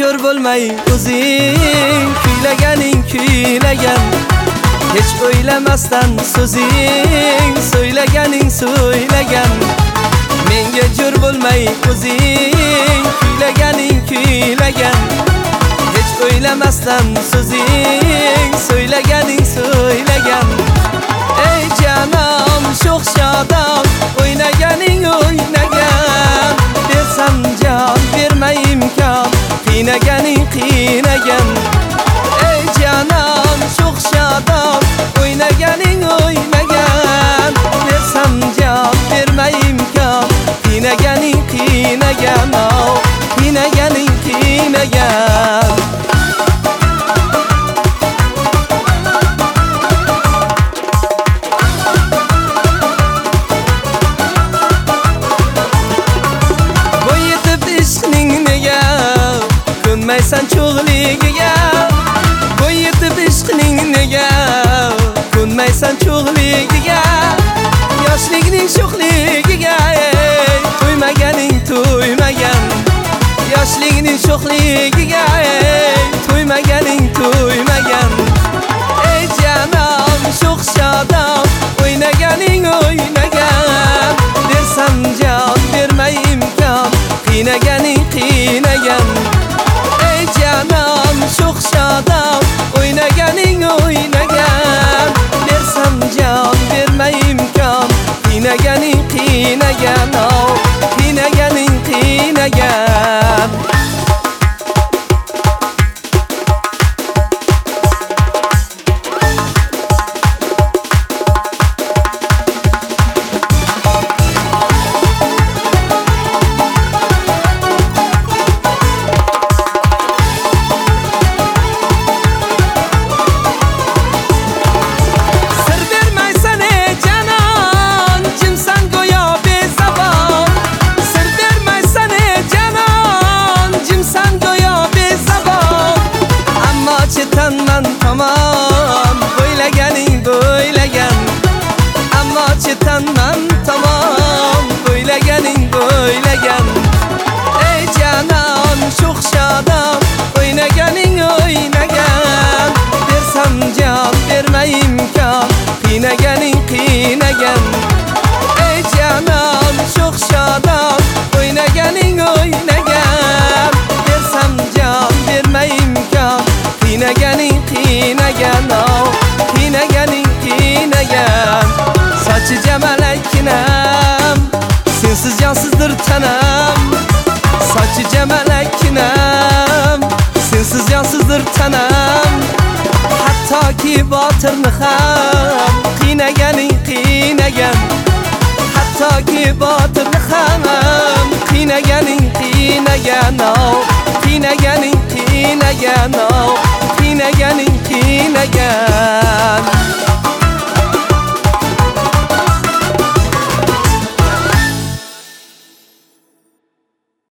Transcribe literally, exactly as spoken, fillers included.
jo'r bo'lmay o'zing kuylaganing kuylagan hech o'ylamasdan so'zing so'ylaganing so'ylagan menga jo'r bo'lmay o'zing kuylaganing kuylagan hech o'ylamasdan so'zing so'ylaganing so'ylagan ey janom sho'x shodon o'ynaganing o'ynagan bersam jon bermay imkon qiynaganing qiynagan ey janom sho'x shodon o'ynaganing o'ynagan bersam jon bermay imkon qiynaganing qiynagan qiynaganing qiynagan ko'nmaysan cho'g'ligiga bo'y yetib ishqning nega ko'nmaysan cho'g'ligiga yoshlikning sho'xligiga to'ymaganing to'ymagan yoshlikning sho'xligiga to'ymaganing to'ymagan ey janom sho'x shodon o'ynaganing o'ynagan bersam jon bermay imkon qiynaganing qiynagan ey janom sho'x shodon o'ynaganing o'ynagan bersam jon bermay imkon qiynaganing qiynagan qiynaganing qiynagan chetanman tamom bo'ylaganing bo'ylagan ammo chetanman tamom bo'ylaganing bo'ylagan ey janon sho'x shodon o'ynaganing o'ynagan bersam jon bermay imkon qiynaganing qiynagan ey janon sho'x shodon o'ynaganing o'ynagan bersam jon bermay imkon qiynaganing qiynagan qiynaganing qiynagan sochi jamalakkinam sensiz jonsizdir tanam sochi jamalakkinam sensiz jonsizdir tanam hattoki botirni ham qiynaganing qiynagan hattoki botirni ham qiynaganing qiynagan qiynaganing